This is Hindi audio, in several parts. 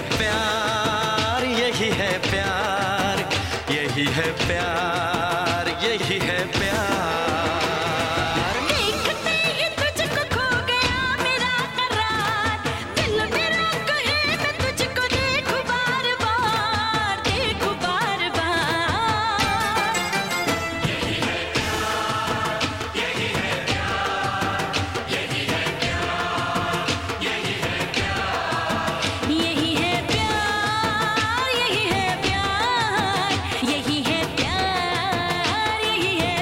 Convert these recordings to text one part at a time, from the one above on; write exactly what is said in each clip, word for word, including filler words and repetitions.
प्यार, यही है प्यार, यही है प्यार, यही है प्यार। देखते ही तुझको खो गया मेरा करार, दिल मेरा कहे मैं तुझको देखूं बार बार, देखूं बार बार। यही है प्यार, यही है प्यार, यही है प्यार, यही है प्यार, यही है प्यार, यही है प्यार, यही है प्यार, यही है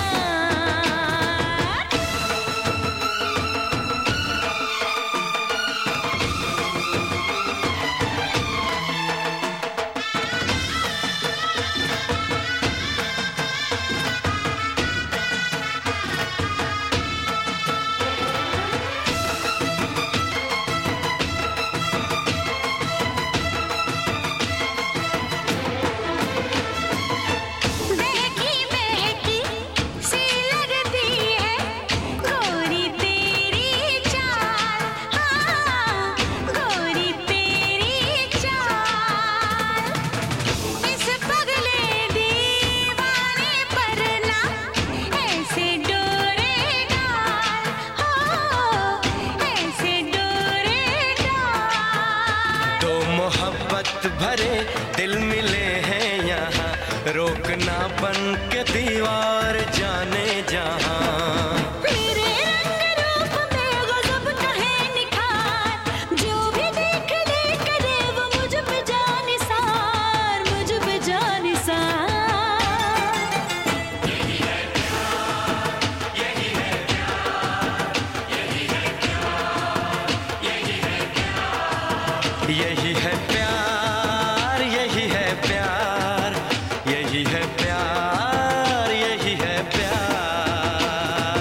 बहकी बहकी सी लगती है गोरी तेरी चाल, हाँ गोरी तेरी चाल। इस पगले दीवाने पर ना ऐसे डोरे डाल, हो ऐसे डोरे डाल। दो मोहब्बत भरे दिल मिले हैं यहाँ, रोकना बन के दीवार जाने जहाँ। तेरे रंग रूप में गज़ब का है निखार, जो भी देख ले करे वो मुझ पे जानिसार, मुझ पे जानिसार। यही है प्यार, यही है प्यार, यही है प्यार, यही है प्यार, यही है प्यार, यही है प्यार, यही है प्यार, यही है प्यार।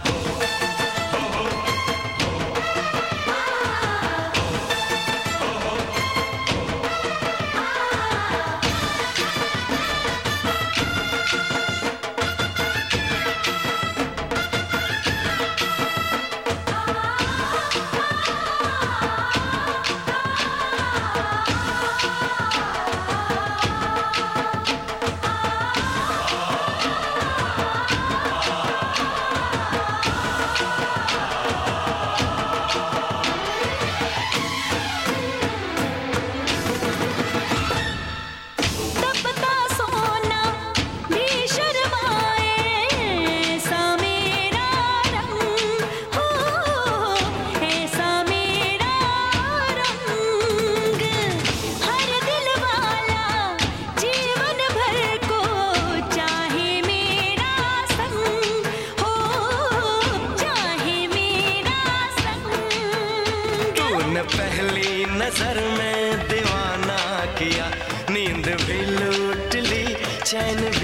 तपता सोना भी शर्माए, ऐसा मेरा रंग हो, ऐसा मेरा रंग। हर दिल वाला जीवन भर को चाहे मेरा संग, हो चाहे मेरा संग। तूने पहली नजर में दीवाना किया, नींद भी लूट ली, चैन भी